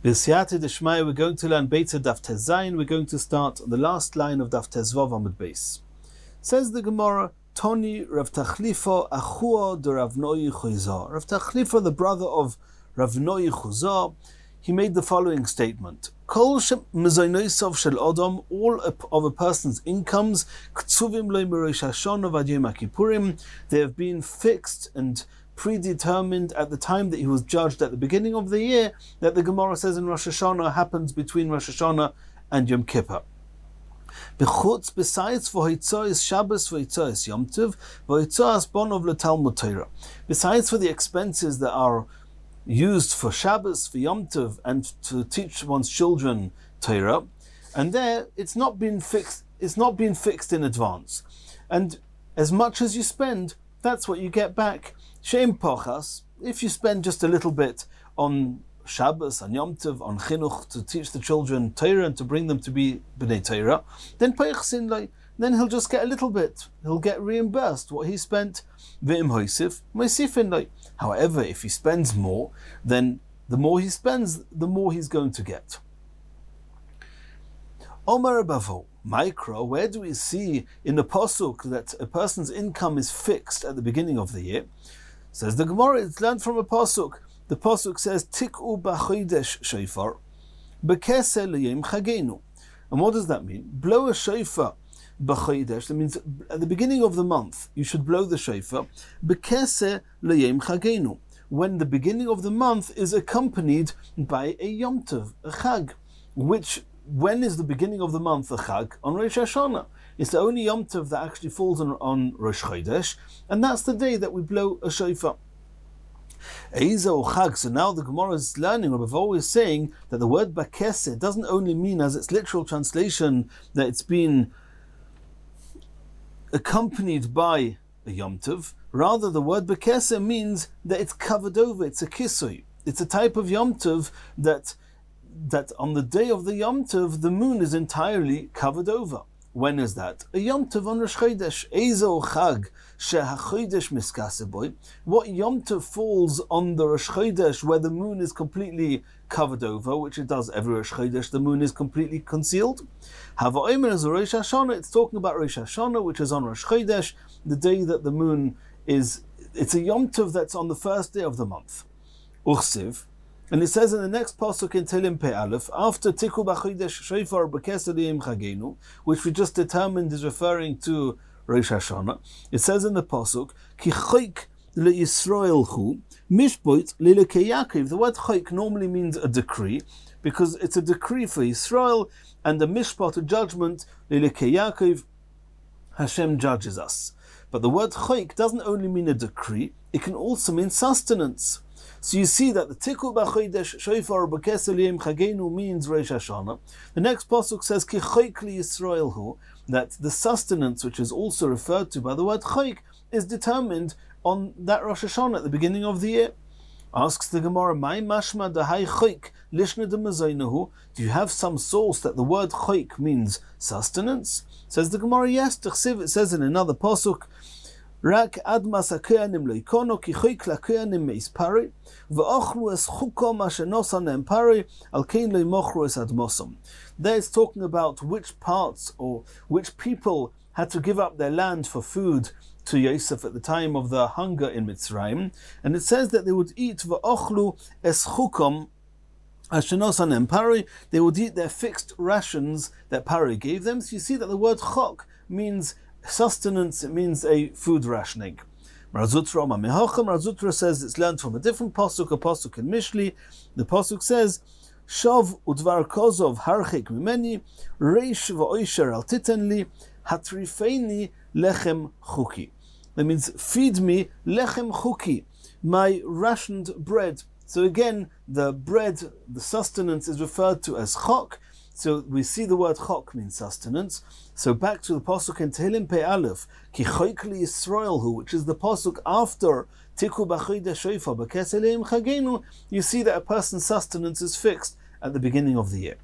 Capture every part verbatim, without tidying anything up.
B'siyata d'shmaya, we're going to learn Beitza Daf Tez Zayin. We're going to start the last line of Daf Tez Vav Amud Beis. Says the Gemara, Toni Rav Tachlifa Achua de Rav Noi Chuzah. Rav Tachlifa, the brother of Rav Noi Chuzah, he made the following statement: Kol mezonosov shel Adam, all of a person's incomes, ktsuvim lo mirosh Hashanah vad Yom Kippurim, they have been fixed and predetermined at the time that he was judged at the beginning of the year, that the Gemara says in Rosh Hashanah happens between Rosh Hashanah and Yom Kippur. Bechutz, besides for Hitzois Shabbos, for Hitzois Yom Tov, for Hitzois Bonov leTalmud Torah. Besides for the expenses that are used for Shabbos, for Yom Tov, and to teach one's children Torah, and there it's not been fixed. It's not been fixed in advance, and as much as you spend, that's what you get back. Shem pochas, if you spend just a little bit on Shabbos, on Yom Tov, on Chinuch, to teach the children Torah and to bring them to be B'nai Torah, then poichsin loi, then he'll just get a little bit. He'll get reimbursed what he spent. V'im hoisif, moisifin loi. However, if he spends more, then the more he spends, the more he's going to get. Omar Bavo, Micro, where do we see in the Pasuk that a person's income is fixed at the beginning of the year? Says the Gemara, it's learned from a Pasuk. The Pasuk says, Tik'u b'chodesh shofar, b'keseh l'yom chagenu. And what does that mean? Blow a shofar b'chodesh. That means at the beginning of the month, you should blow the shofar, b'keseh l'yom chagenu, when the beginning of the month is accompanied by a Yom Tov, a Chag, which, when is the beginning of the month a Chag? On Rosh Hashanah. It's the only Yom Tov that actually falls on, on Rosh Chodesh, and that's the day that we blow a shofar. Eiza or Chag. So now the Gemara is learning, Rabbi Vo is saying that the word Bakeseh doesn't only mean, as its literal translation, that it's been accompanied by a Yom Tov. Rather, the word Bakeseh means that it's covered over. It's a kisui. It's a type of Yom Tov that that on the day of the Yom Tov, the moon is entirely covered over. When is that? A Yom Tov on Rosh Chodesh. Eizo Chag she'hachodesh miskase boy. What Yom Tov falls on the Rosh Chodesh where the moon is completely covered over, which it does every Rosh Chodesh, the moon is completely concealed. Hava Omer is a Rosh Hashanah. It's talking about Rosh Hashanah, which is on Rosh Chodesh, the day that the moon is. It's a Yom Tov that's on the first day of the month. Uchsiv. And it says in the next pasuk in Tehillim Pei Aleph, after Tik'u b'chodesh shofar b'keseh l'yom chagenu, which we just determined is referring to Rosh Hashanah, it says in the pasuk, Ki choik le'Yisrael hu, mishpoit le'lekei Yaakov. The word choik normally means a decree, because it's a decree for Israel, and the mishpat, a judgment, le'lekei Yaakov, Hashem judges us. But the word choik doesn't only mean a decree, it can also mean sustenance. So you see that the Tik'u b'chodesh shofar b'keseh l'yom chagenu means Rosh Hashanah. The next pasuk says Ki choik liYisrael hu, that the sustenance, which is also referred to by the word choik, is determined on that Rosh Hashanah at the beginning of the year. Asks the Gemara, "My mashma dahai choik lishna de. Do you have some source that the word choik means sustenance?" Says the Gemara, yes. It says in another pasuk, Rak admas hakohanim lo yikono ki choik lakohanim meispari v'ochlu es chukom asher nosan empari al kein lo yimochru es admosom. There it's talking about which parts or which people had to give up their land for food to Yosef at the time of the hunger in Mitzrayim, and it says that they would eat v'ochlu es chukom asher nosan empari. They would eat their fixed rations that Pari gave them. So you see that the word chok means sustenance, it means a food rationing. Razutra Mamehocham, Razutra says it's learned from a different pasuk, a pasuk in Mishli. The pasuk says, Shav udvar kozov harchik mimeni, reish v'oisher al titenli, hatrifeini lechem chuki. That means, feed me lechem chuki, my rationed bread. So again, the bread, the sustenance is referred to as chok. So we see the word chok means sustenance. So back to the pasuk in Tehillim Pei Aleph, Ki choik liYisrael hu, which is the pasuk after Tik'u b'chodesh shofar b'keseh l'yom chagenu. You see that a person's sustenance is fixed at the beginning of the year.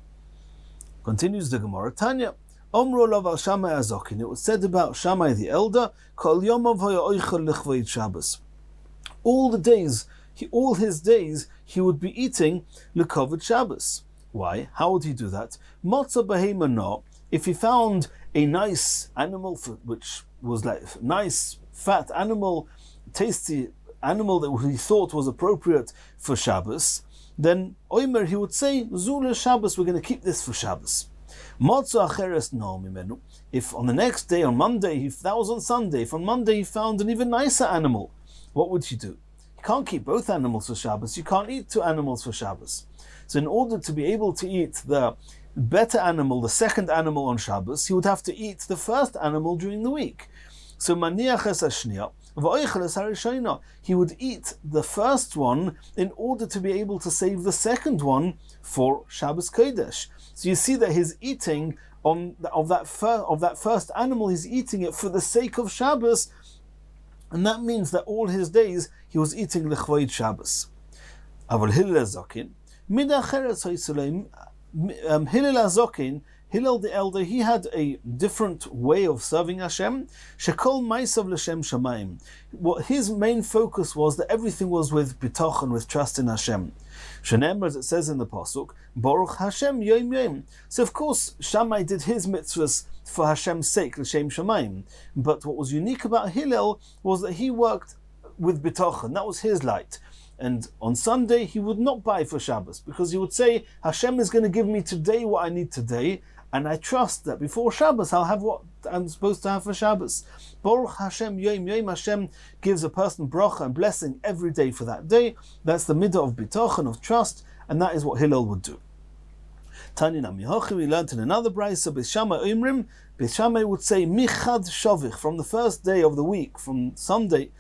Continues the Gemara, Tanya, Omro lav al Shammai Azokin. It was said about Shammai the elder, Kol yomav haya oichel lechvod Shabbos. All the days he, all his days he would be eating lekoved Shabbos. Why? How would he do that? Motza behema no, if he found a nice animal, for, which was like nice, fat animal, tasty animal that he thought was appropriate for Shabbos, then Omer, he would say, Zula Shabbos, we're going to keep this for Shabbos. Motza acheres no mimenu. If on the next day, on Monday, if that was on Sunday, if on Monday he found an even nicer animal, what would he do? You can't keep both animals for Shabbos. You can't eat two animals for Shabbos. So in order to be able to eat the better animal, the second animal on Shabbos, he would have to eat the first animal during the week. So maniaches hashniya, v'oicheles harishayna, he would eat the first one in order to be able to save the second one for Shabbos Kodesh. So you see that his eating on of that fir- of that first animal, he's eating it for the sake of Shabbos, and that means that all his days he was eating lechvoid Shabbos. Aval Hillel Zokin, mida acheres ha'isulem, Hillel Zokin, Hillel the elder, he had a different way of serving Hashem. Shekol ma'asav l'shem shamayim. What his main focus was that everything was with bitochen, with trust in Hashem. Shenemar, as it says in the pasuk, Baruch Hashem yom yom. So of course Shammai did his mitzvahs for Hashem's sake, l'shem shamayim. But what was unique about Hillel was that he worked with bitochen. That was his light. And on Sunday he would not buy for Shabbos, because he would say, Hashem is going to give me today what I need today, and I trust that before Shabbos I'll have what I'm supposed to have for Shabbos. Baruch Hashem yom yom. Hashem gives a person bracha and blessing every day for that day. That's the midah of bitochen, of trust, and that is what Hillel would do. Tani Nami Hochi, we learned in another brayso, Beis Shammai Omrim, Beis Shammai would say, Michad Shavich, from the first day of the week, from Sunday,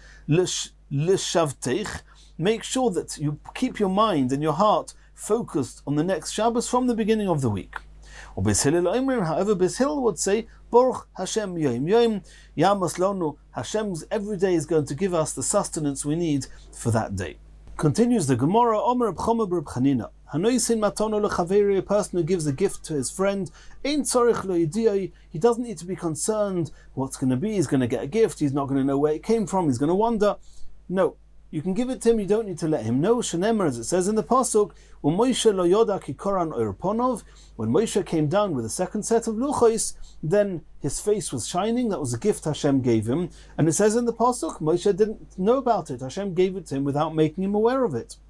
L'shavteich, make sure that you keep your mind and your heart focused on the next Shabbos from the beginning of the week. Or Beis Hillel Omrim, however, Beis Hillel would say, Baruch Hashem yom yom, Yamas Lonu, Hashem's every day is going to give us the sustenance we need for that day. Continues the Gemara, Omer Reb Chama Reb Chanina, Hanoisin matono lechaveri, a person who gives a gift to his friend, Ein tzorich lo yidiyai, he doesn't need to be concerned what's going to be, he's going to get a gift, he's not going to know where it came from, he's going to wonder. No. You can give it to him, you don't need to let him know. Shenemar, as it says in the pasuk, Moshe lo yoda ki koran orponov. When Moshe came down with a second set of luchos, then his face was shining. That was a gift Hashem gave him. And it says in the pasuk, Moshe didn't know about it. Hashem gave it to him without making him aware of it.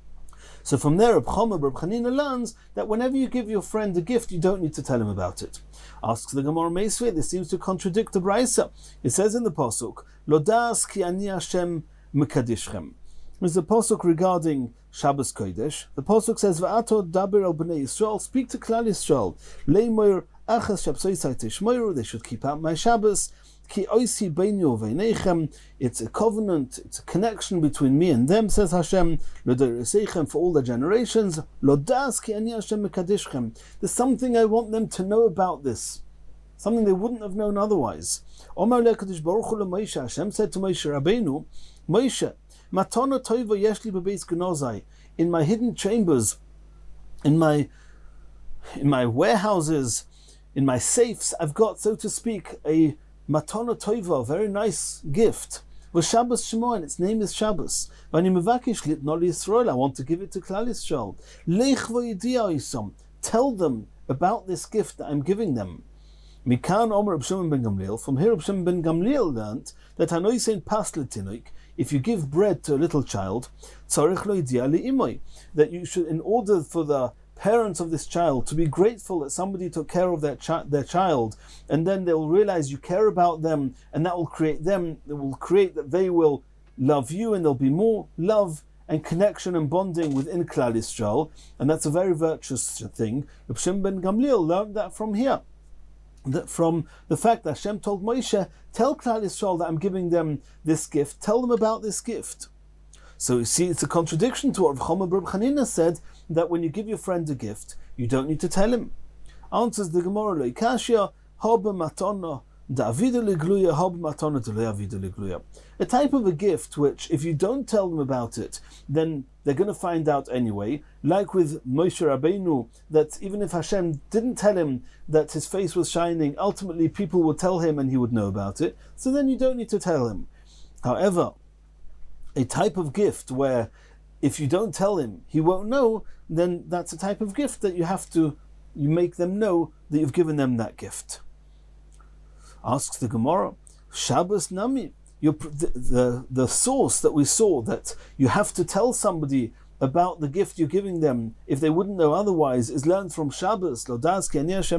So from there, Reb Chama Reb Chanina learns that whenever you give your friend a gift, you don't need to tell him about it. Asks the Gemara Meisvei, this seems to contradict the Brayso. It says in the pasuk, Lo das ki ani Hashem Mekadishchem. There's a pasuk regarding Shabbos Kodesh. The pasuk says, "Va'ato daber al bnei Yisrael, speak to Klal Yisrael. Leimoir achas shabsoisai tishmoiru. They should keep out my Shabbos. Ki oisi beinu veinechem. It's a covenant. It's a connection between me and them," says Hashem. Lo dereseichem, for all the generations. Lo das ki ani Hashem mekadishchem. There's something I want them to know about this. Something they wouldn't have known otherwise. Omar le'Kadosh Baruch Hu leMoshe. Hashem said to Moshe Rabbeinu, Moshe, matana toiva yeshli bebeis genozai. In my hidden chambers, in my in my warehouses, in my safes, I've got, so to speak, a matana toiva, a very nice gift. V'Shabbos Shemo, and its name is Shabbos. V'ani mevakish litno Yisrael. I want to give it to Klal Yisrael. Lech v'yidia isam. Tell them about this gift that I'm giving them. Mikan Omer Reb Shimon ben Gamliel. From here, Reb Shimon ben Gamliel learned that hanoisein pas letinoik. If you give bread to a little child, tzarich lo yidia li'imoi, that you should, in order for the parents of this child to be grateful that somebody took care of their, chi- their child, and then they'll realize you care about them, and that will create them, it will create that they will love you, and there'll be more love and connection and bonding within Klal Yisrael, and that's a very virtuous thing. Reb Shimon ben Gamliel learned that from here. That from the fact that Hashem told Moshe, tell Klal Yisrael that I'm giving them this gift, tell them about this gift. So you see, it's a contradiction to what Reb Chama Reb Chanina said, that when you give your friend a gift, you don't need to tell him. Answers the Gemara, Lo ikashia haba matana da'avidu legluya haba matana d'lo yavidu legluya. A type of a gift which, if you don't tell them about it, then they're going to find out anyway. Like with Moshe Rabbeinu, that even if Hashem didn't tell him that his face was shining, ultimately people would tell him and he would know about it. So then you don't need to tell him. However, a type of gift where if you don't tell him, he won't know, then that's a type of gift that you have to, you make them know that you've given them that gift. Asks the Gemara, Shabbos Nami, the, the, the source that we saw that you have to tell somebody about the gift you're giving them if they wouldn't know otherwise is learned from Shabbos. Shabbos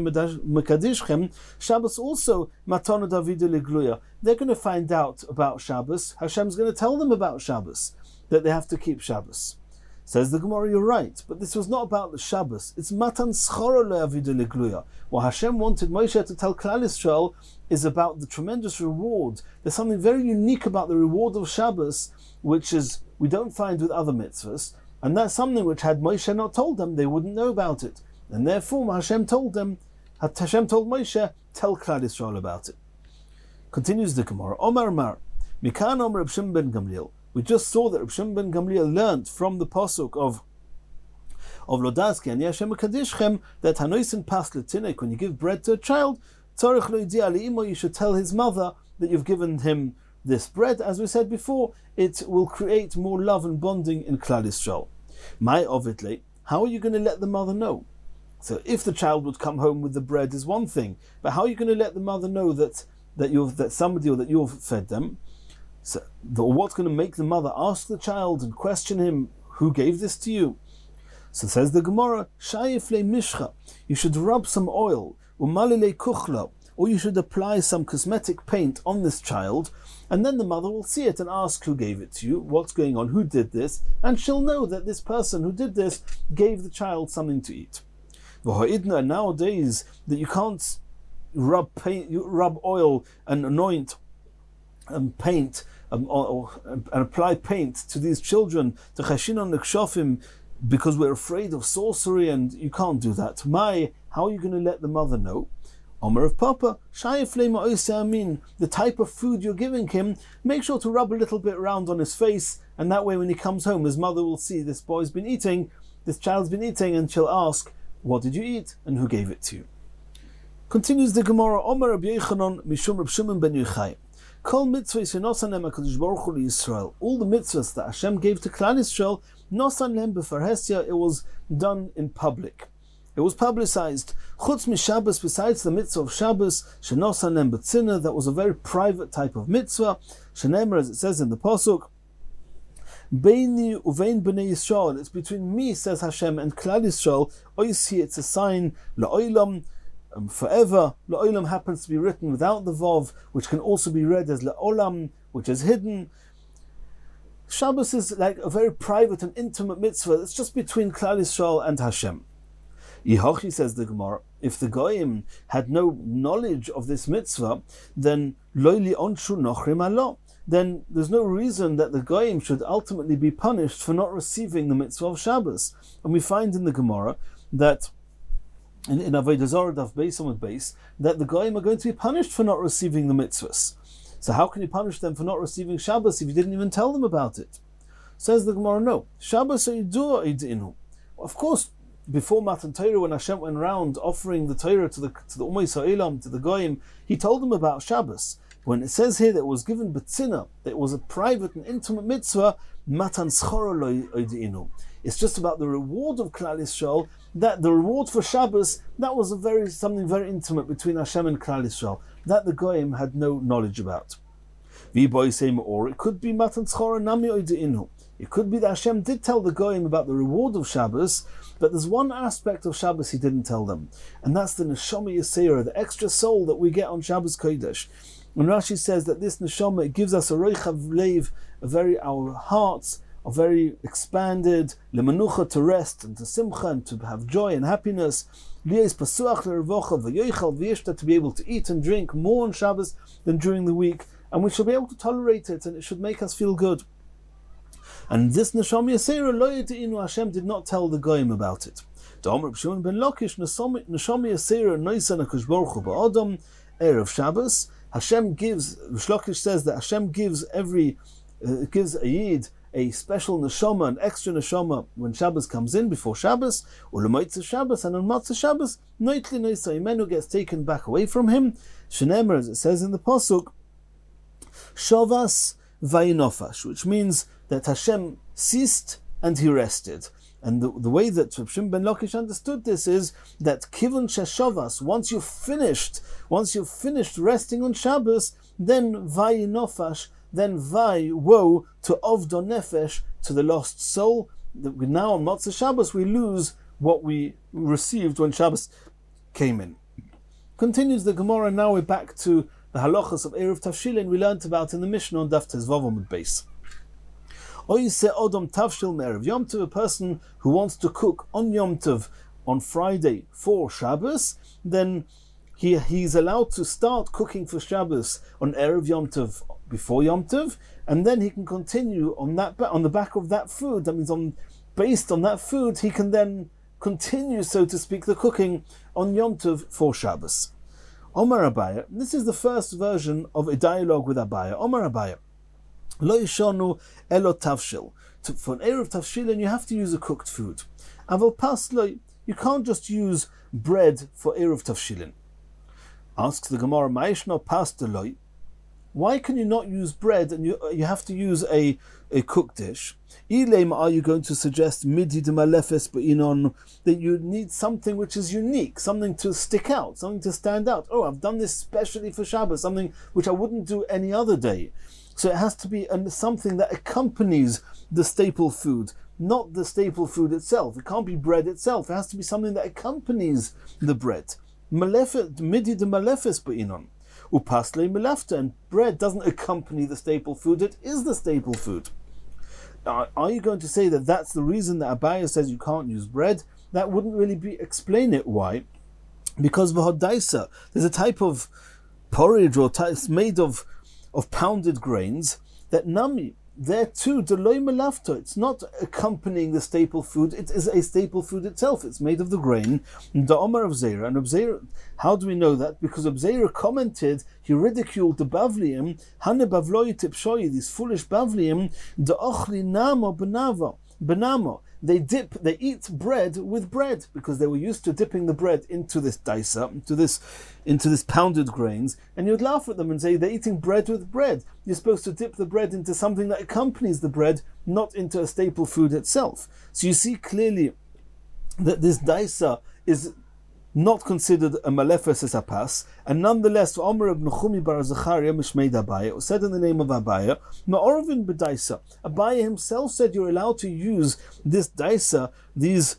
also, Matana David Legluya. They're going to find out about Shabbos. Hashem's going to tell them about Shabbos, that they have to keep Shabbos. Says the Gemara, you're right, but this was not about the Shabbos. It's Matan Schora Le'Avida Legluya. What Hashem wanted Moshe to tell Klal Yisrael is about the tremendous reward. There's something very unique about the reward of Shabbos, which is we don't find with other mitzvahs. And that's something which had Moshe not told them, they wouldn't know about it. And therefore Hashem told them, Hashem told Moshe, tell Klal Yisrael about it. Continues the Gemara, Omar Mar, Mikan Omer Reb Shimon ben Gamliel. We just saw that Reb Shimon ben Gamliel learnt from the pasuk of of Lodazki and Yashem Kadishchem that Hanoisen Pas Letinek, when you give bread to a child, Tzarich Lo Yidia Li'imo, you should tell his mother that you've given him this bread. As we said before, it will create more love and bonding in Klal Yisrael. My ovidle, how are you going to let the mother know? So if the child would come home with the bread is one thing, but how are you going to let the mother know that that you've that somebody or that you've fed them? So the, what's going to make the mother ask the child and question him, who gave this to you? So says the Gemara, Shayifle Mishcha, you should rub some oil, Umalile Kuchla, or you should apply some cosmetic paint on this child, and then the mother will see it and ask who gave it to you, what's going on, who did this, and she'll know that this person who did this gave the child something to eat. V'ha'idna, nowadays that you can't rub paint, you rub oil and anoint and paint um, or, or, and apply paint to these children to chashinon nekshofim, because we're afraid of sorcery, and you can't do that. My, how are you going to let the mother know? Omer of Papa, the type of food you're giving him, make sure to rub a little bit around on his face, and that way when he comes home, his mother will see this boy's been eating, this child's been eating, and she'll ask, what did you eat, and who gave it to you? Continues the Gemara, Omer Rabbi Yechanan, Mishum Reb Shimon ben Yochai. Kol mitzvahs nosan lehem HaKadosh Baruch Hu Yisrael. All the mitzvahs that Hashem gave to Klal Yisrael, nosan lehem b'farhesia, it was done in public. It was publicized. Chutz mi Shabbos, besides the mitzvah of Shabbos, shenosan lehem b'tzina, that was a very private type of mitzvah. Shenemer, as it says in the pasuk, Beini uvein b'nei Yisrael, it's between me, says Hashem, and Klal Yisrael. Oisi, it's a sign, la'olam, Um, forever. La'olam happens to be written without the vav, which can also be read as la'olam, which is hidden. Shabbos is like a very private and intimate mitzvah. It's just between Klal Yisrael and Hashem. Yihochi, says the Gemara, if the Goyim had no knowledge of this mitzvah, then lo'li onshu nochrim alo, then there's no reason that the Goyim should ultimately be punished for not receiving the mitzvah of Shabbos. And we find in the Gemara that in, in Avodah Zarah Daf Beis Amud Beis, that the Goyim are going to be punished for not receiving the mitzvahs. So how can you punish them for not receiving Shabbos if you didn't even tell them about it? Says the Gemara, no. Shabbos inu. Of course, before Matan Torah, when Hashem went around offering the Torah to the to the Umay Sa'ilam, to the Goyim, he told them about Shabbos. When it says here that it was given B'tzina, that it was a private and intimate mitzvah, Matan Schora lo inu. It's just about the reward of Klal Yisrael, that the reward for Shabbos, that was a very something very intimate between Hashem and Klal Yisrael, that the Goyim had no knowledge about. Or it could be Matan Schora nami oideinu. It could be that Hashem did tell the Goyim about the reward of Shabbos, but there's one aspect of Shabbos he didn't tell them, and that's the Neshama Yisera, the extra soul that we get on Shabbos Kodesh. And Rashi says that this Neshama, it gives us a Reichav Leiv, a very, our hearts are very expanded, lemenucha, to rest, and to simcha, and to have joy and happiness, liyes pasuach lerevocha v'yoichal v'yishta, to be able to eat and drink more on Shabbos than during the week, and we should be able to tolerate it, and it should make us feel good. And this Neshama Yisera lo yiteinu, Hashem did not tell the Goyim about it. Da'omer Reb Shimon ben Lakish, Neshama Yisera noisan HaKadosh Baruch Hu ba'adam erev Shabbos. Hashem gives, Shlokish says that Hashem gives every, uh, gives a yid a special neshama, an extra neshama when Shabbos comes in, before Shabbos, or l'motzei Shabbos, and on Motzei Shabbos, noitli noisa imenu, gets taken back away from him. Shenemer, as it says in the pasuk, Shavas vayinofash, which means that Hashem ceased and he rested. And the, the way that Reb Shimon ben Lakish understood this is that Kivon Sheshavas, once you've finished, once you've finished resting on Shabbos, then Vayi Nofash, then Vayi, woe to Ovdo Nefesh, to the lost soul. That we now on Motzei Shabbos we lose what we received when Shabbos came in. Continues the Gemara. Now we're back to the halachas of Erev Tavshilin we learned about in the Mishnah on Daf Tezvav Amud Beis. Oyse Odom Tavshil Me'erev Yom Tov, a person who wants to cook on Yom Tov on Friday for Shabbos, then he he's allowed to start cooking for Shabbos on Erev Yom Tov before Yom Tov, and then he can continue on that on the back of that food. That means on based on that food, he can then continue, so to speak, the cooking on Yom Tov for Shabbos. Omar Abaya, this is the first version of a dialogue with Abaya. Omar Abaya, Lo yishonu elo tavshil. For an Erev Tavshilin, you have to use a cooked food. Aval paslo, you can't just use bread for Erev Tavshilin. Asks the Gemara, Ma'ishno pasteloi. Why can you not use bread and you you have to use a, a cooked dish? Ilema, are you going to suggest midi de malefes be'inon, that you need something which is unique, something to stick out, something to stand out? Oh, I've done this specially for Shabbos, something which I wouldn't do any other day. So it has to be something that accompanies the staple food, not the staple food itself. It can't be bread itself. It has to be something that accompanies the bread. Midi de malefes be'inon. Upasle melafta, and bread doesn't accompany the staple food, it is the staple food. Now, are you going to say that that's the reason that Abaya says you can't use bread? That wouldn't really be explain it. Why? Because v'hodaisa, there's a type of porridge or type, it's made of of pounded grains that nami, there too, deloi melafta, it's not accompanying the staple food, it is a staple food itself, it's made of the grain. The Omar of Zera, and Zera, how do we know that? Because Zera commented, he ridiculed the Bavliim, Hane Bavloi Tipshoyi, these foolish Bavliim, the Ochli Namo Benavo, Benamo. They dip, they eat bread with bread, because they were used to dipping the bread into this daisa, into this, into this pounded grains, and you'd laugh at them and say they're eating bread with bread. You're supposed to dip the bread into something that accompanies the bread, not into a staple food itself. So you see clearly that this daisa is not considered a malefes as a pas, and nonetheless, Omer ibn Chumi bar Zachariah mishmeid Abaya, it was said in the name of Abaya, Ma'orvin b'daisa. Abaya himself said you're allowed to use this daisa, these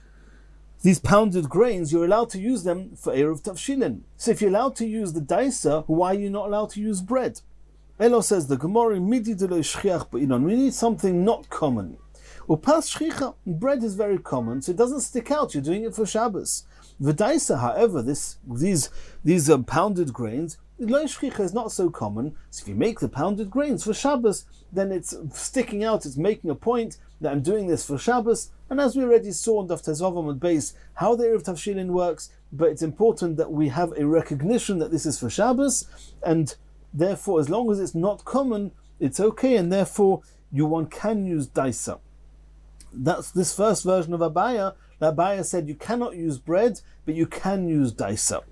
these pounded grains, you're allowed to use them for Erev Tavshilin. So if you're allowed to use the daisa, why are you not allowed to use bread? Elo says the Gemara, midi de lo shchiach be'inon. We need something not common. Upas shchicha, bread is very common, so it doesn't stick out. You're doing it for Shabbos. V'daisa, however, this these these um, pounded grains, lo shchicha is not so common. So if you make the pounded grains for Shabbos, then it's sticking out. It's making a point that I'm doing this for Shabbos. And as we already saw on Daf Tezvav Amud Beis, how the Erev Tavshilin works, but it's important that we have a recognition that this is for Shabbos, and therefore, as long as it's not common, it's okay, and therefore you one can use daisa. That's this first version of Abaya. Abaya said you cannot use bread, but you can use daisa.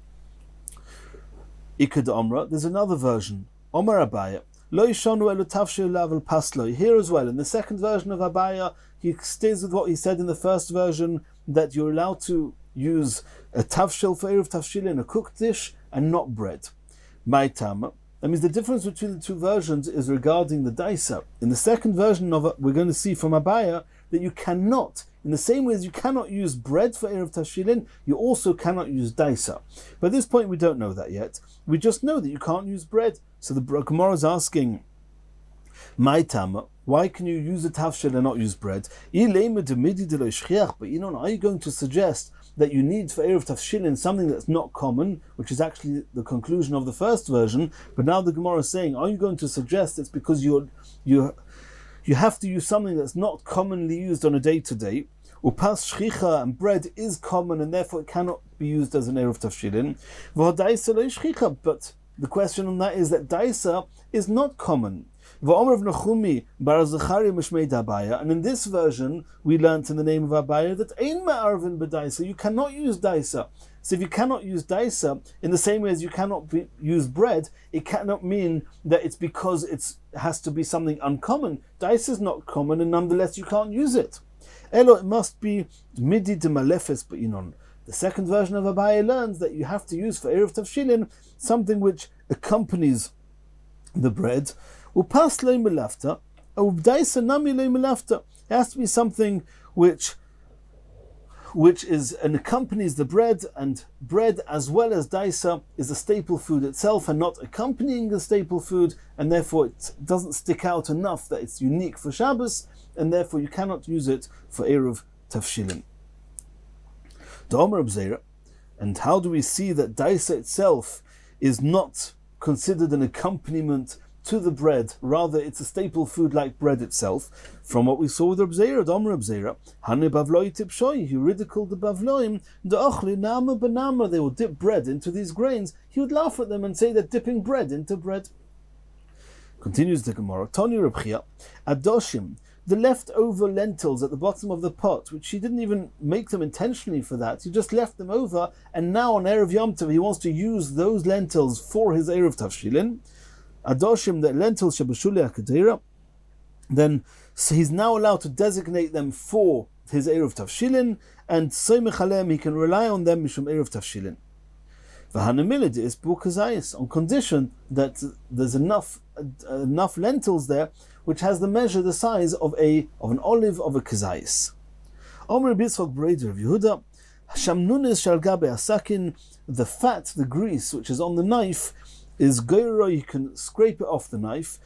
Ikad Omra, there's another version. Omar Abaya. Lo yishonu elu tavshil lavel paslo. Here as well, in the second version of Abaya, he stays with what he said in the first version, that you're allowed to use a tavshil for Erev Tavshilin, a cooked dish, and not bread. Maitam. That means the difference between the two versions is regarding the daisa. In the second version of it, we're going to see from Abaya that you cannot, in the same way as you cannot use bread for Erev Tavshilin, you also cannot use daisa. But at this point we don't know that yet. We just know that you can't use bread. So the Gemara is asking, Maitam, why can you use a tavshil and not use bread? But you know, are you going to suggest that you need for Erev Tavshilin something that's not common, which is actually the conclusion of the first version, but now the Gemara is saying, are you going to suggest it's because you're, you you have to use something that's not commonly used on a day-to-day? Upas shchicha, and bread is common, and therefore it cannot be used as an Erev Tavshilin. But the question on that is that daisa is not common. V'omer Nachumi bar Zachari mishmei Abaya, and in this version we learnt in the name of Abaya that ein ma'arvin b'daisa, you cannot use daisa. So if you cannot use daisa, in the same way as you cannot be, use bread, it cannot mean that it's because it's, it has to be something uncommon. Daisa is not common, and nonetheless you can't use it. Elo, it must be midi de malefes b'inon. The second version of Abaye learns that you have to use for Erev Tavshilin something which accompanies the bread. Upas lo melafta, ubdaisa nami lo melafta. It has to be something which which is and accompanies the bread, and bread as well as daisa is a staple food itself and not accompanying the staple food, and therefore it doesn't stick out enough that it's unique for Shabbos, and therefore you cannot use it for Erev Tavshilin. And how do we see that daisa itself is not considered an accompaniment to the bread, rather it's a staple food like bread itself? From what we saw with Reb Zera, Domer Reb Zera, Hane Bavloi Tipshoi, he ridiculed the Bavloim, Da'achli Nama Banama, they will dip bread into these grains. He would laugh at them and say they're dipping bread into bread. Continues the Gemara, Tony Reb Chia, Adoshim, the leftover lentils at the bottom of the pot, which he didn't even make them intentionally for that, he just left them over, and now on Erev Yom Tov he wants to use those lentils for his Erev Tavshilin. Adoshim, the lentils Shabashuli HaKadera, then so he's now allowed to designate them for his Erev Tavshilin, and Soymech Aleim, he can rely on them Mishum Erev Tavshilin. V'hanamilid is bukazayis, on condition that there's enough uh, enough lentils there which has the measure, the size of a of an olive of a kazayis. Omer B'Yitzchok Breder of Yehuda, Shamnunis shal gabe asakin, the fat, the grease which is on the knife is goyro, you can scrape it off the knife,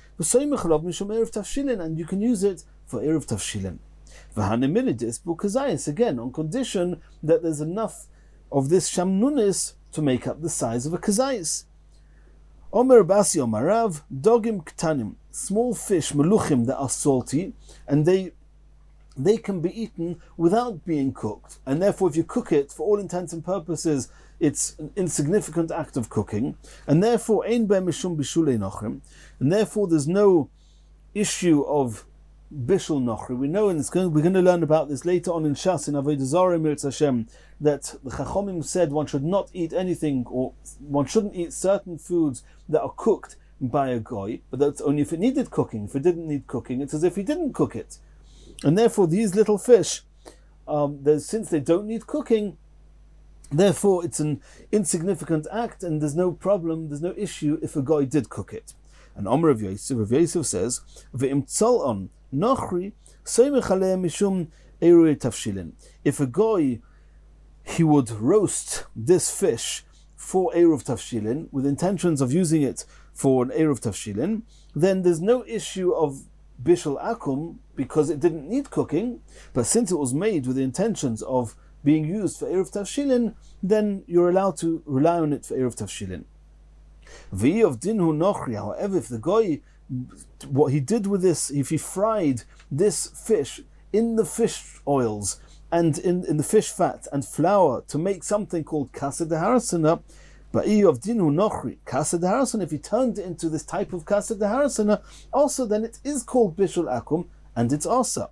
and you can use it for Erev Tavshilin. V'hanamilid is bukazayis, again on condition that there's enough of this shamnunis to make up the size of a kazayis. Omer Basi Omarav, dogim ktanim, small fish, meluchim, that are salty, and they they can be eaten without being cooked. And therefore, if you cook it, for all intents and purposes, it's an insignificant act of cooking. And therefore, ein be mishum bishulei nochrim, and therefore there's no issue of bishul nochri. We know, and it's going, we're going to learn about this later on in Shas, in Avodah Zarah, Mirz Hashem, that the Chachomim said one should not eat anything, or one shouldn't eat certain foods that are cooked by a goy, but that's only if it needed cooking. If it didn't need cooking, it's as if he didn't cook it. And therefore these little fish, um, since they don't need cooking, therefore it's an insignificant act, and there's no problem, there's no issue if a goy did cook it. And Omer of Yosef, Rav Yosef says, Ve'im tzal'on nochri soymech aleim mishum erui tavshilin. If a goy, he would roast this fish for Erev Tavshilin, with intentions of using it for an Erev Tavshilin, then there's no issue of Bishul Akum, because it didn't need cooking, but since it was made with the intentions of being used for Erev Tavshilin, then you're allowed to rely on it for Erev Tavshilin. V'i of dinhu nochri, however, if the goy, what he did with this, if he fried this fish in the fish oils, and in, in the fish fat and flour to make something called kaseh deharasana, but of dinu nochri, kaseh deharasana, if he turned it into this type of kaseh deharasana, also then it is called bishul akum, and it's asa.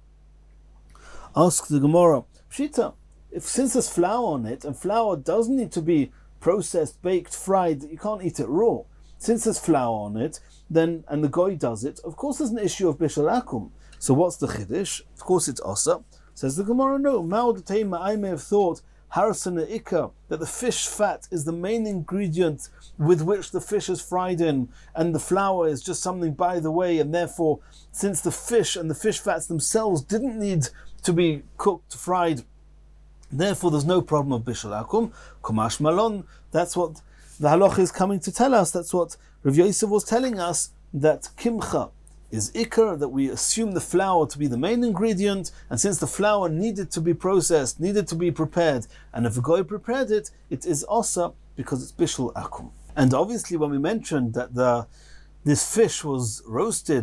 Ask the Gemara, Pshita, if since there's flour on it, and flour doesn't need to be processed, baked, fried, you can't eat it raw. Since there's flour on it, then, and the goy does it, of course there's an issue of bishul akum. So what's the chiddush? Of course it's asa. Says the Gemara, no, Ma'od I may have thought, Harasana Ikka, that the fish fat is the main ingredient with which the fish is fried in, and the flour is just something by the way, and therefore, since the fish and the fish fats themselves didn't need to be cooked, fried, therefore there's no problem of Bishul Akum, Kumash Malon, that's what the halacha is coming to tell us, that's what Rav Yosef was telling us, that Kimcha is ikar, that we assume the flour to be the main ingredient, and since the flour needed to be processed, needed to be prepared, and if a goy prepared it, it is asa because it's bishul akum. And obviously when we mentioned that the this fish was roasted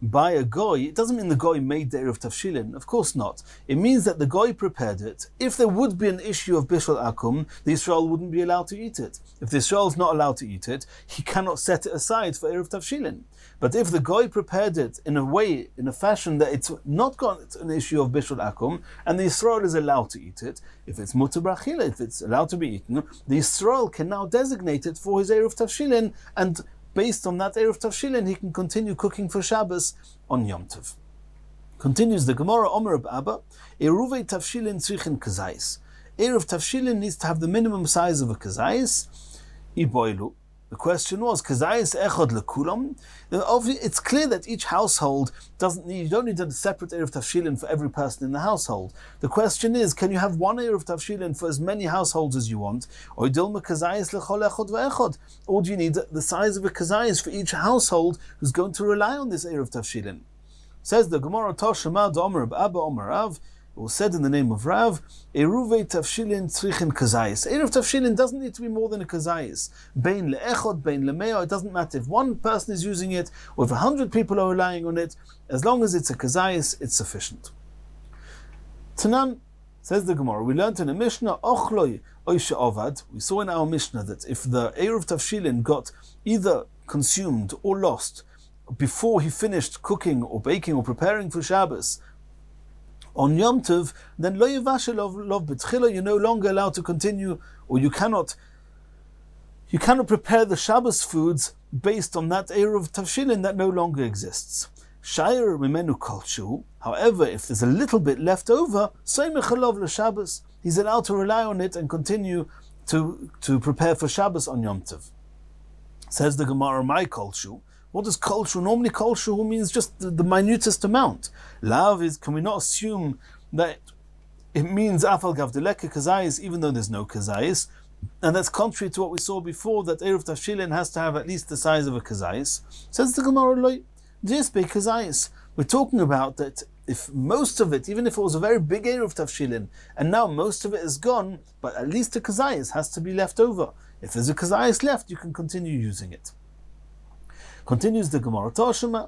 by a goy, it doesn't mean the goy made the Erev Tavshilin. Of course not. It means that the goy prepared it. If there would be an issue of Bishul Akum, the Yisrael wouldn't be allowed to eat it. If the Yisrael is not allowed to eat it, he cannot set it aside for Erev Tavshilin. But if the goy prepared it in a way, in a fashion that it's not got an issue of Bishul Akum, and the Yisrael is allowed to eat it, if it's Mutar B'Achila, if it's allowed to be eaten, the Yisrael can now designate it for his Erev Tavshilin, and based on that Erev Tavshilin, he can continue cooking for Shabbos on Yom Tov. Continues the Gemara, Omer Reb Abba, Eruvei Tavshilin tzrichin kazayis. Erev Tavshilin needs to have the minimum size of a kazayis. Iboilu. The question was, kazayis echad lekulam? It's clear that each household doesn't need, you don't need a separate Erev Tavshilin for every person in the household. The question is, can you have one Erev Tavshilin for as many households as you want? Or dilma kazayis lechol echad ve'echad? Or do you need the size of a kazayis for each household who's going to rely on this Erev Tavshilin? Says the Gemara, Toshema Omer Reb Abba Omer Rav, it was said in the name of Rav, Eruvei Tavshilin tzrichin kazayis. Erev Tavshilin doesn't need to be more than a kazayis. Bein le'echod, bein le'meo, it doesn't matter if one person is using it, or if a hundred people are relying on it, as long as it's a kazayis, it's sufficient. Tanan, says the Gemara, we learned in a Mishnah, Ochloi oisha ovad, we saw in our Mishnah that if the Erev Tavshilin got either consumed or lost before he finished cooking or baking or preparing for Shabbos, on Yom Tov, then lo yivashel lov b'tchila, you're no longer allowed to continue, or you cannot you cannot prepare the Shabbos foods based on that Erev Tavshilin that no longer exists. Shayr mimenu kolshu, however, if there's a little bit left over, soymechalov l'Shabbos, he's allowed to rely on it and continue to, to prepare for Shabbos on Yom Tov. Says the Gemara, my kolshu. What does kolshu? Normally kolshu means just the, the minutest amount. Lav is, can we not assume that it means afal gavdeleka kazayis, even though there's no kazayis? And that's contrary to what we saw before, that Erev Tavshilin has to have at least the size of a kazayis. Says the Gemara, loy, dispe kazayis. We're talking about that if most of it, even if it was a very big Erev Tavshilin, and now most of it is gone, but at least a kazayis has to be left over. If there's a kazayis left, you can continue using it. Continues the Gemara, Toshema,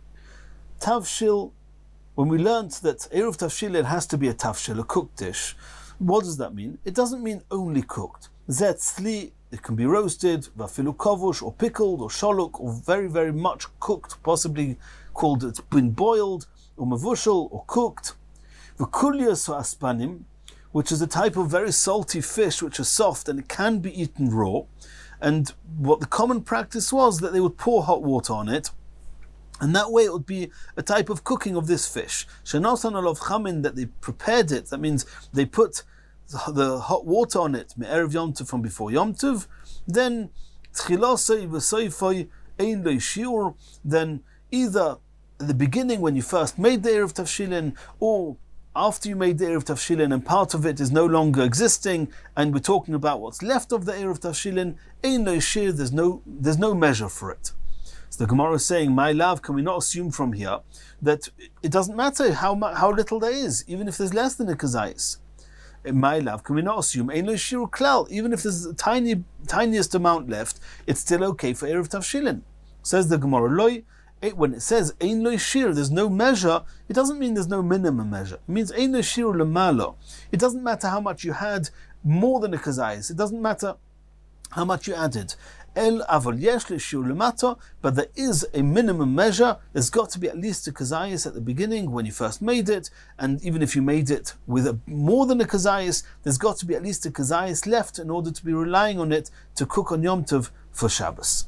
Tavshil, when we learnt that Erev Tavshilin has to be a tavshil, a cooked dish, what does that mean? It doesn't mean only cooked. Zet tzli, it can be roasted, vafilu kovush, or pickled, or sholuk, or very, very much cooked, possibly called, it's been boiled, or mavushal, or cooked. V'kulias or aspanim, which is a type of very salty fish, which is soft, and it can be eaten raw. And what the common practice was that they would pour hot water on it, and that way it would be a type of cooking of this fish. Shenosan olav chamin, that they prepared it, that means they put the hot water on it, me'erev Yom Tov, from before Yom Tov, then tchilosei v'soifoi ein lo shiur, then either at the beginning when you first made the Erev Tavshilin, or after you made the Erev Tavshilin and part of it is no longer existing, and we're talking about what's left of the Erev Tavshilin, ein lo shir, there's no there's no measure for it. So the Gemara is saying, my love, can we not assume from here that it doesn't matter how how little there is, even if there's less than a kazayis? My love, can we not assume ein lo shir klal, even if there's a tiny tiniest amount left, it's still okay for Erev Tavshilin? Says the Gemara, loy. It, when it says ein lo shir, there's no measure, it doesn't mean there's no minimum measure. It means ein lo shir lemalo. It doesn't matter how much you had more than a kazayis. It doesn't matter how much you added. El avol yesh lo shir lemato, but there is a minimum measure. There's got to be at least a kazayis at the beginning when you first made it, and even if you made it with a, more than a kazayis, there's got to be at least a kazayis left in order to be relying on it to cook on Yom Tov for Shabbos.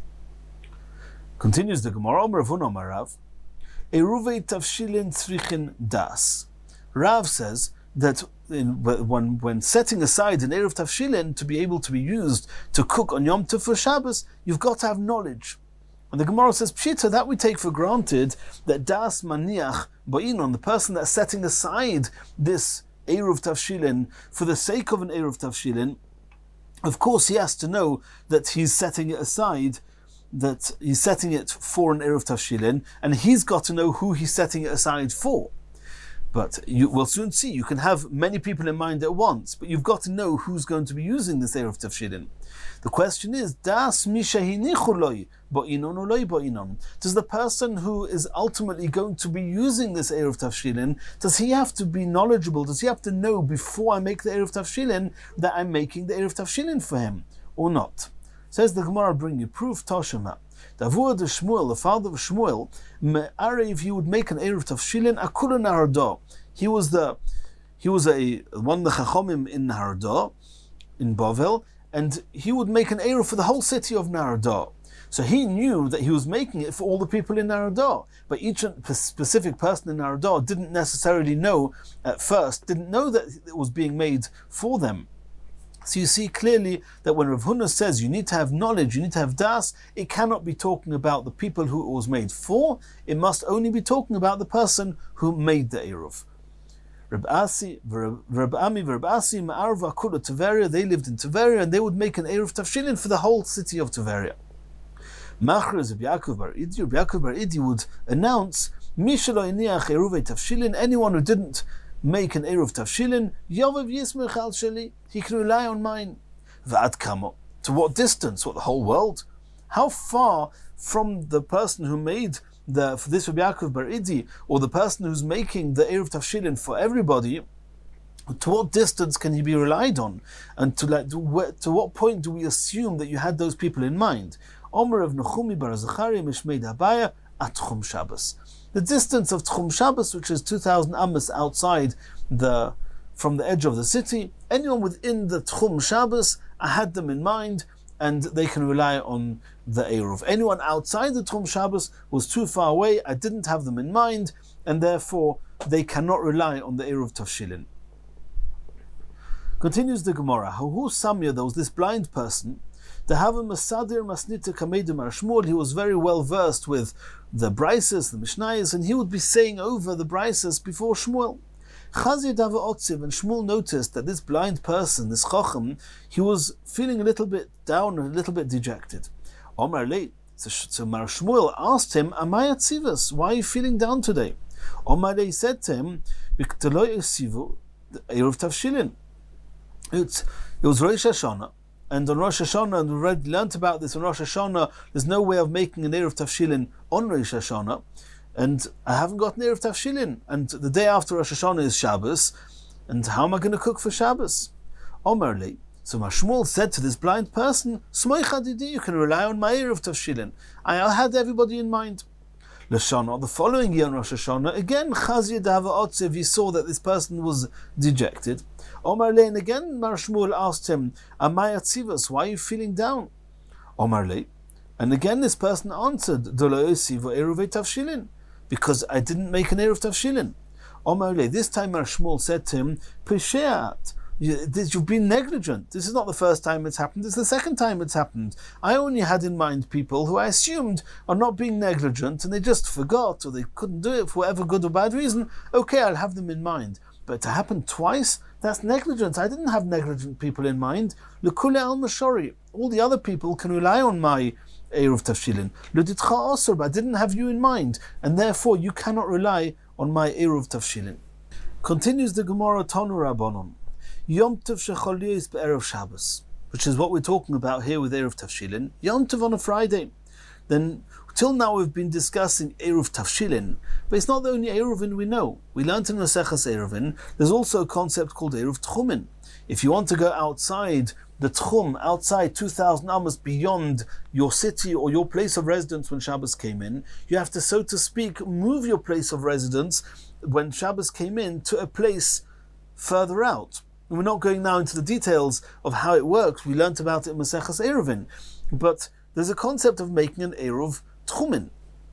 Continues the Gemara, Rav Huna Rav, Eruvei Tavshilin tzrichin das. Rav says that in, when, when setting aside an Erev Tavshilin to be able to be used to cook on Yom Tov for Shabbos, you've got to have knowledge. And the Gemara says, Pshita, that we take for granted, that das maniach ba'inon, the person that's setting aside this Erev Tavshilin for the sake of an Erev Tavshilin, of course he has to know that he's setting it aside, that he's setting it for an Erev Tavshilin, and he's got to know who he's setting it aside for. But you will soon see, you can have many people in mind at once, but you've got to know who's going to be using this Eruv Tafshilin. The question is, Das mishahinichuloi ba'inon uloi ba'inon. Does the person who is ultimately going to be using this Eruv Tafshilin, does he have to be knowledgeable? Does he have to know before I make the Eruv Tafshilin that I'm making the Eruv Tafshilin for him, or not? Says the Gemara, I'll bring you proof, Toshima. Davur de Shmuel, the father of Shmuel, Me'arev, he would make an Eruv Tafshilin, Akula Nahardah. He was the, he was a one of the Chachomim in Nahardah, in Bavel, and he would make an Eruv for the whole city of Nahardah. So he knew that he was making it for all the people in Nahardah, but each specific person in Nahardah didn't necessarily know at first, didn't know that it was being made for them. So you see clearly that when Rav Huna says you need to have knowledge, you need to have das, it cannot be talking about the people who it was made for, it must only be talking about the person who made the Eruv. Reb Asi, Reb Ami, Reb Asi, Ma'arva, Kula, Tveria, they lived in Tveria and they would make an Eruv Tafshilin for the whole city of Tveria. Machraz of Yaakov Bar Idi, Yaakov Bar Idi would announce, Mishalo iniach Eruv Tafshilin, anyone who didn't make an Eruv Tafshilin, Yovav Yismech al Sheli, he can rely on mine. V'ad kamo, to what distance? What, the whole world? How far from the person who made the, for this Rabbi Yaakov Bar Idi, or the person who's making the Eruv Tafshilin for everybody, to what distance can he be relied on? And to, like, to, where, to what point do we assume that you had those people in mind? Omer of Nechumi Bar Zachariah Mishmei Abaya at Tchum Shabbos. The distance of Tchum Shabbos, which is two thousand amos outside the, from the edge of the city, anyone within the Tchum Shabbos, I had them in mind, and they can rely on the Eruv. Anyone outside the Tchum Shabbos was too far away, I didn't have them in mind, and therefore they cannot rely on the Eruv Tafshilin. Continues the Gemara, Hahu Samya, there was this blind person, the Hava Masadir Masnita Kamedim Shmuel, he was very well versed with the Brises, the Mishnayos, and he would be saying over the Brises before Shmuel. Chazir Dava Otziv, and Shmuel noticed that this blind person, this Chacham, he was feeling a little bit down, a little bit dejected. Omar Lei, so Mar Shmuel asked him, Amay Atzivas, why are you feeling down today? Omar Lei said to him, B'kteloi Yosivu, the Eruv Tafshilin. It was Rosh Hashanah. And on Rosh Hashanah, and we read, learnt about this on Rosh Hashanah, there's no way of making an Eruv Tafshilin on Rosh Hashanah, and I haven't got an Eruv Tafshilin, and the day after Rosh Hashanah is Shabbos, and how am I going to cook for Shabbos? Omer Li. So Shmuel said to this blind person, Smoicha Didi, you can rely on my Eruv Tafshilin. I had everybody in mind. Lashana, the following year on Rosh Hashanah, again, Chazir Dava Otzev, he saw that this person was dejected. Omar Le, and again, Mar Shmuel asked him, Amay Atzivas, why are you feeling down? Omar Le, and again this person answered, Dolo Yosivu Eruv Tafshilin, because I didn't make an Eruv Tafshilin. Omar Le, this time Mar Shmuel said to him, Pesheat, you've been negligent. This is not the first time it's happened, it's the second time it's happened. I only had in mind people who I assumed are not being negligent, and they just forgot, or they couldn't do it for whatever good or bad reason. Okay, I'll have them in mind. But to happen twice, that's negligence. I didn't have negligent people in mind. L'kule al mashori. All the other people can rely on my Eruv Tafshilin. L'ditcha asur, but I didn't have you in mind, and therefore you cannot rely on my Eruv Tafshilin. Continues the Gemara, Tanu Rabbanon. Yom Tov shechol yos be'erev Shabbos, which is what we're talking about here with Eruv Tafshilin. Yom Tov on a Friday. Then, till now we've been discussing Eruv Tafshilin, but it's not the only Eruvin we know. We learned in Maseches Eruvin, there's also a concept called Eruv Tchumin. If you want to go outside the Tchum, outside two thousand amos beyond your city or your place of residence when Shabbos came in, you have to, so to speak, move your place of residence when Shabbos came in to a place further out. And we're not going now into the details of how it works. We learnt about it in Maseches Eruvin. But there's a concept of making an Eruv Tchumin.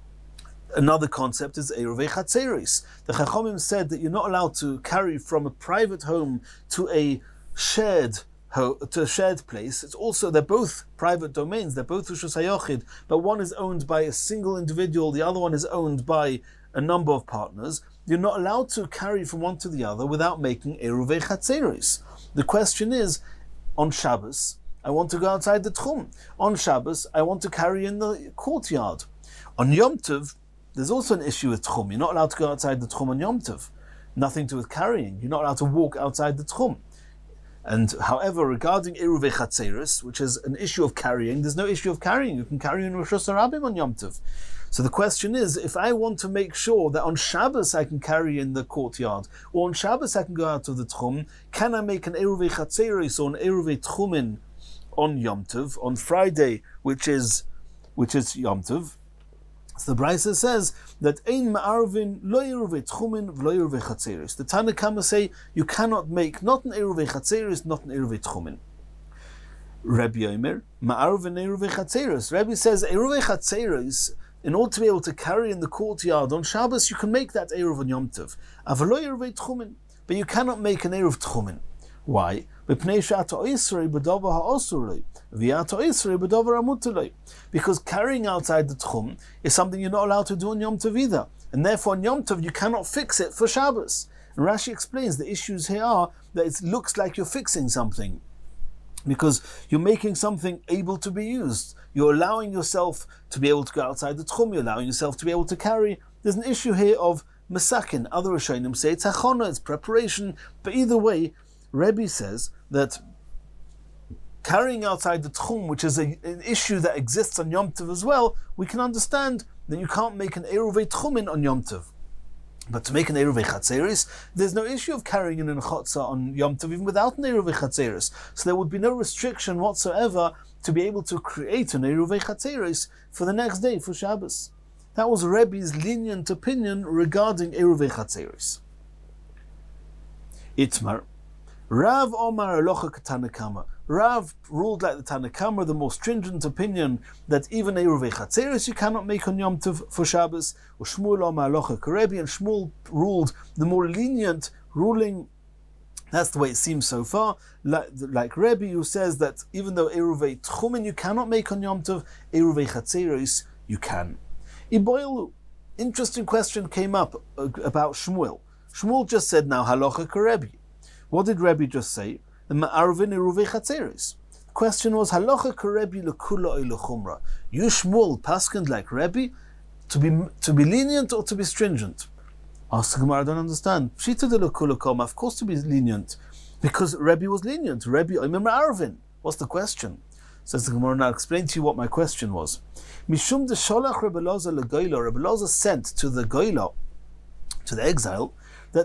Another concept is Eruv Chatzeris. The Chachomim said that you're not allowed to carry from a private home to a shared ho- to a shared place. It's also, they're both private domains, they're both Rishus HaYochid, but one is owned by a single individual, the other one is owned by a number of partners. You're not allowed to carry from one to the other without making Eruv Chatzeris. The question is, on Shabbos, I want to go outside the Tchum. On Shabbos, I want to carry in the courtyard. On Yom Tov, there's also an issue with Tchum. You're not allowed to go outside the Tchum on Yom Tov. nothing to do with carrying. You're not allowed to walk outside the Tchum. And however, regarding Eruvei Chatzeris, which is an issue of carrying, there's no issue of carrying. You can carry in Rosh Hashanah on Yom Tov. So the question is, if I want to make sure that on Shabbos I can carry in the courtyard, or on Shabbos I can go out of the Tchum, can I make an Eruvei Chatzeris or an Eruvei Tchumin on Yom Tov, on Friday, which is which is Yom Tov? So the Brisa says that Ein Ma'arvin lo Eruvei Tchumin v'lo Eruvei Chatzeris. The Tanna Kama say you cannot make not an Eruvei Chatzeris, not an Eruvei Tchumin. Rabbi Omer Ma'arvin Eruvei Chatzeris. Rabbi says Eruvei Chatzeris, in order to be able to carry in the courtyard on Shabbos, you can make that Eruv on Yom Tov. Avalo Eruvei Tchumin, but you cannot make an Eruv Tchumin. Why? Because carrying outside the Tchum is something you're not allowed to do on Yom Tov either. And therefore on Yom Tov you cannot fix it for Shabbos. And Rashi explains the issues here are that it looks like you're fixing something, because you're making something able to be used. You're allowing yourself to be able to go outside the Tchum, you're allowing yourself to be able to carry. There's an issue here of Masakin. Other Rishonim say it's Hachona, it's preparation, but either way, Rebbe says that carrying outside the Tchum, which is a, an issue that exists on Yom Tov as well, we can understand that you can't make an Eruvei Tchumin on Yom Tov. But to make an Eruvei Chatzeris, there's no issue of carrying in a Chotza on Yom Tov even without an Eruvei Chatzeris. So there would be no restriction whatsoever to be able to create an Eruvei Chatzeris for the next day, for Shabbos. That was Rebbe's lenient opinion regarding Eruvei Chatzeris. Itmar. Rav Omar Alocha Tanna Kama. Rav ruled like the Tanna Kama, the more stringent opinion that even Eruvei Chatzeris you cannot make on Yom Tov for Shabbos. Or Shmuel Omar Alocha Karebi, and Shmuel ruled the more lenient ruling. That's the way it seems so far. Like, like Rebbe, who says that even though Eruvei Tchumin you cannot make on Yom Tov, Eruvei Chatzeris you can. Iboilu, interesting question came up about Shmuel. Shmuel just said now Halacha Karebi. What did Rebbe just say? The Ma'arvin Eruvei Chatzeris. The question was Halacha Karebi lekula or lechumra. You Shmuel paskened like Rebbe to be to be lenient or to be stringent? Ask the Gemara, I don't understand. Pshita de lekula koma, of course to be lenient, because Rebbe was lenient. Rebbe Omer Ma'arvin. What's the question? Says the Gemara, now I'll explain to you what my question was. Mishum de sholach Rebbe Loza legoyla. Rebbe Loza sent to the goyla, to the exile, that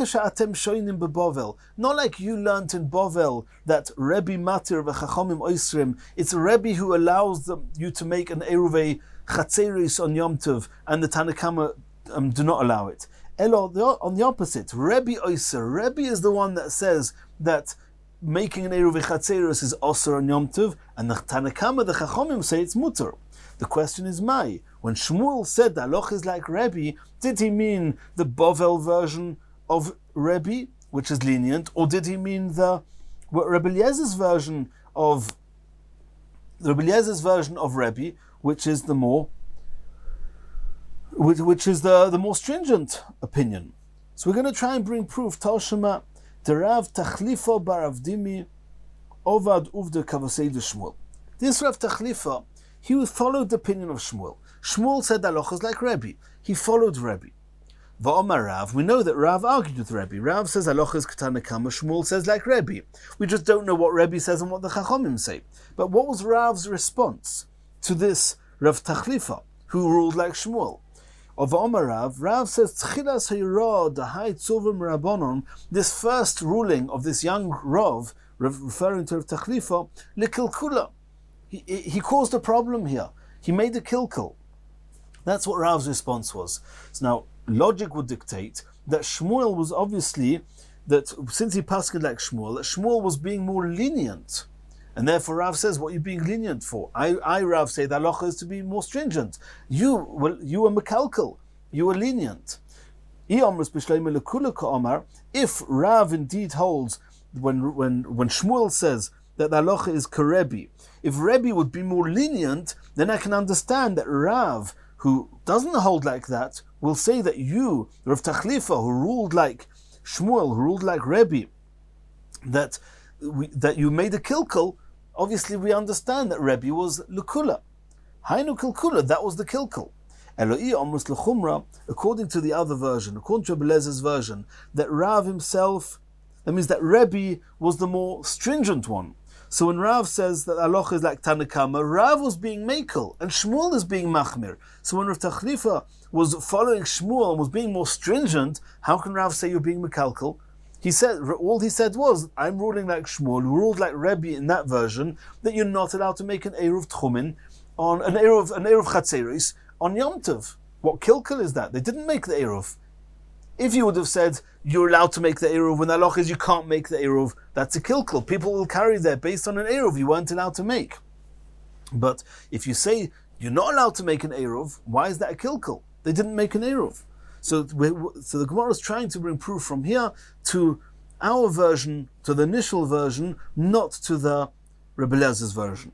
not like you learnt in Bovel that Rebbe Matir v'Chachamim Oisrim, it's Rebbe who allows them, you to make an Eruvei Chatzeris on Yom Tov, and the Tanna Kama um, do not allow it. Elo, on the opposite, Rebbe Oiser, Rebbe is the one that says that making an Eruvei Chatzeris is Osir on Yom Tov, and the Tanna Kama, the Chachamim say it's Mutter. The question is, Mai? When Shmuel said that Aloch is like Rebbe, did he mean the Bovel version of Rebbe, which is lenient, or did he mean the Rebbe Eliezer's version of the Rebbe Eliezer's version of Rebbe, which is the more which, which is the, the more stringent opinion? So we're going to try and bring proof. Talshema Derav Tachlifa Baravdimi Ovad Uvda Kavasei de Shmuel. This Rav Tachlifa, he followed the opinion of Shmuel. Shmuel said that Aloch is like Rebbe. He followed Rebbe. Va'omar Rav, we know that Rav argued with Rebbe. Rav says Aloch is Tanna Kama, Shmuel says like Rebbe. We just don't know what Rebbe says and what the Chachamim say. But what was Rav's response to this Rav Tachlifa, who ruled like Shmuel? Of Va'omar Rav, Rav says Tchilas Hayra Dahai Tzuvim Rabbanon, this first ruling of this young Rav, referring to Rav Tachlifa, Likilkula. He, he caused a problem here. He made a kilkul. That's what Rav's response was. So now, logic would dictate that Shmuel was obviously, that since he passed like Shmuel, that Shmuel was being more lenient. And therefore Rav says, what are you being lenient for? I, I Rav, say that halacha is to be more stringent. You, well, you were mekalkel. You were lenient. If Rav indeed holds, when, when, when Shmuel says that the halacha is Karebi, if Rebbe would be more lenient, then I can understand that Rav, who doesn't hold like that, will say that you, Rav Tachlifa, who ruled like Shmuel, who ruled like Rebbe, that we, that you made a kilkul. Obviously we understand that Rebbe was Lukula. Hainu kilkula, that was the kilkul. Eloi Omrus L'chumra, according to the other version, according to Rebbe Elezer's version, that Rav himself, that means that Rebbe was the more stringent one. So when Rav says that halacha is like Tanakama, Rav was being Mekel and Shmuel is being Machmir. So when Rav Tachlifa was following Shmuel and was being more stringent, how can Rav say you're being Mekalkel? He said, all he said was, I'm ruling like Shmuel, who ruled like Rebbe in that version, that you're not allowed to make an Eruv Tchumen, on an Eruv, an Eruv Chatzeris, on Yom Tov. What kilkel is that? They didn't make the Eruv. If you would have said, you're allowed to make the Eruv, when the halacha is you can't make the Eruv, that's a kilkel. People will carry that based on an Eruv you weren't allowed to make. But if you say, you're not allowed to make an Eruv, why is that a kilkel? They didn't make an Eruv. So, so the Gemara is trying to bring proof from here to our version, to the initial version, not to the Rebbe Elezer's version.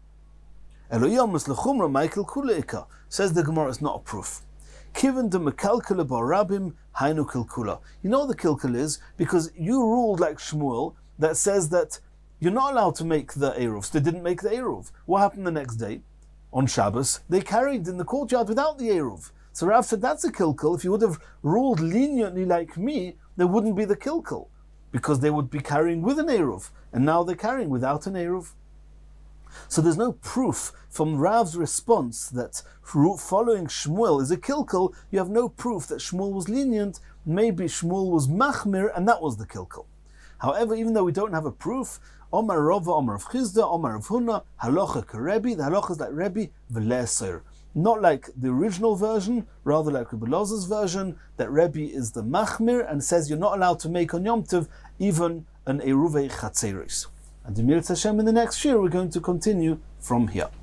Says the Gemara, it's not a proof. Kiven de mekalkele barabim hainu kilkula. You know what the kilkul is? Because you ruled like Shmuel that says that you're not allowed to make the Eruv. So they didn't make the Eruv. What happened the next day? On Shabbos, they carried in the courtyard without the Eruv. So Rav said, that's a kilkul. If you would have ruled leniently like me, there wouldn't be the kilkul, because they would be carrying with an Eruv, and now they're carrying without an Eruv. So there's no proof from Rav's response that following Shmuel is a kilkul. You have no proof that Shmuel was lenient. Maybe Shmuel was machmir, and that was the kilkul. However, even though we don't have a proof, Omar Rava, Omar of Chizda, Omar of Huna, halacha karebi, the halacha is like Rebbe, v'leser. Not like the original version, rather like Rebbe Elazar's version, that Rebbe is the machmir and says you're not allowed to make on Yom Tov even an eruvei chatzeris. And the Mir Hashem in the next year we're going to continue from here.